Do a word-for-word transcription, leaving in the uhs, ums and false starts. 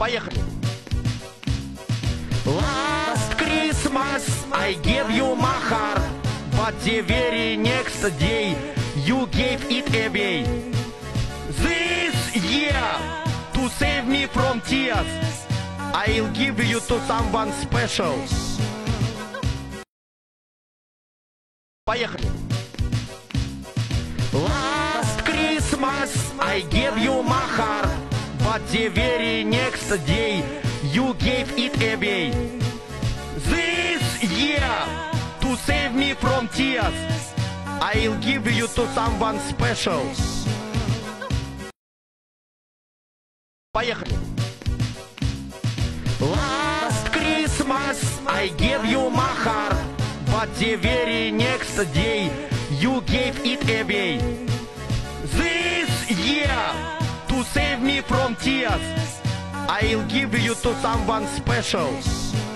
Поехали. Last Christmas I gave you my heart, but the very next day you gave it away. This year, to save me from tears, I'll give you to someone special. Поехали. Last Christmas I gave you my heart, but the very next day you gave it away. This year, to save me from tears, I'll give you to someone special. Поехали. Last Christmas I gave you my heart, but the very next day you gave it away. This year, to save me from tears, I'll give you to someone special.